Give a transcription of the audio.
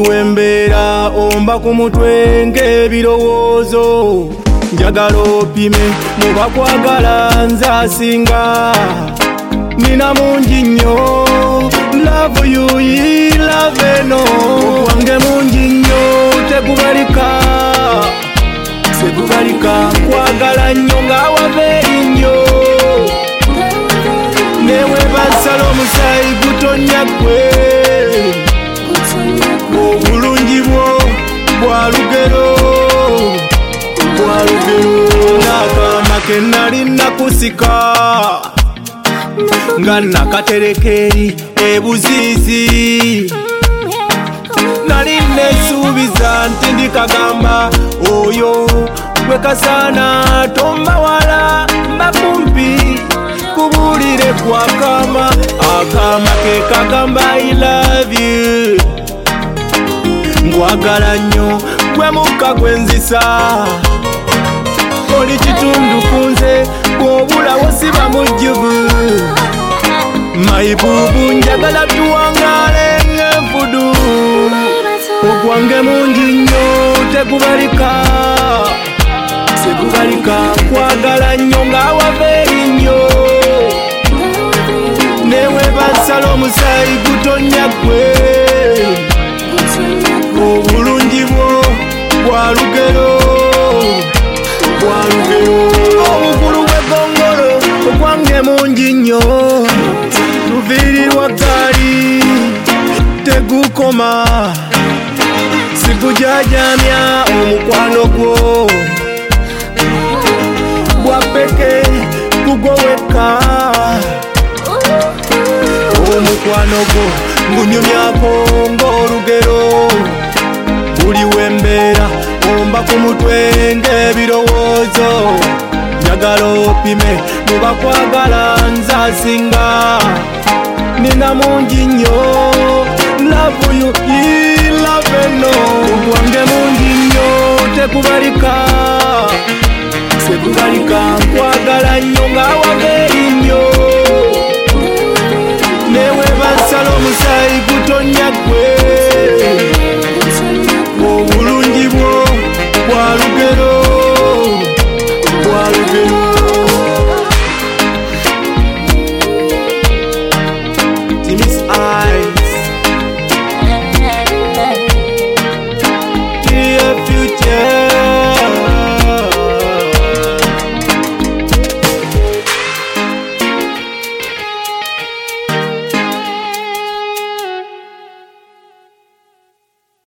wembeera omba ku mutwe ng'ebirowoozo njagala opime mu bakwagala nze asinga nina mungi nnyo love you love no gwange mungi nnyo tegubalika segubalika kwagala nnyo ng'awabeeri nnyo newe basala omusayi gutonya gwe obulungi bwo bwa lugero n'akaama ke nali nakusika nga nakaterekeri ebuziizi nali nesuubiza nti ndikagamba oyo gwe kasaana tombawala mbakumpi kubuulire kwakaama akaama ke kagamba I love you nkwagala nnyo gwe mukka gwenzisa oli kitundu kunze bw'obulawo siba mujjuvu mayibuubu njagala tuwangaale ng'enfudu ogwange mungi nnyo tegubalika segubalika kwagala nnyo ng'awabeeri nnyo newe basala omusayi gutonya gwe obulungi bwo bwa lugero obukulu bw'eggongolo ogwange mungi nnyo luviirirwa gaali tegukoma sigujajamya omukwano gwo gwa peke gugwo wekka omukwano gwo ngunyumyako ng'olugero buli wembeera omba ku mutwe ng'ebirowoozo njagala opime mu bakwagala nze asinga nina mungi nnyo love you love no gwange mungi nnyo tegubalika segubalika nkwagala nnyo ng'awabeeri nnyo newe basala omusayi gutonya gwe obulungi bwo bwa lugero bwa lugero Timmy's eyes dear future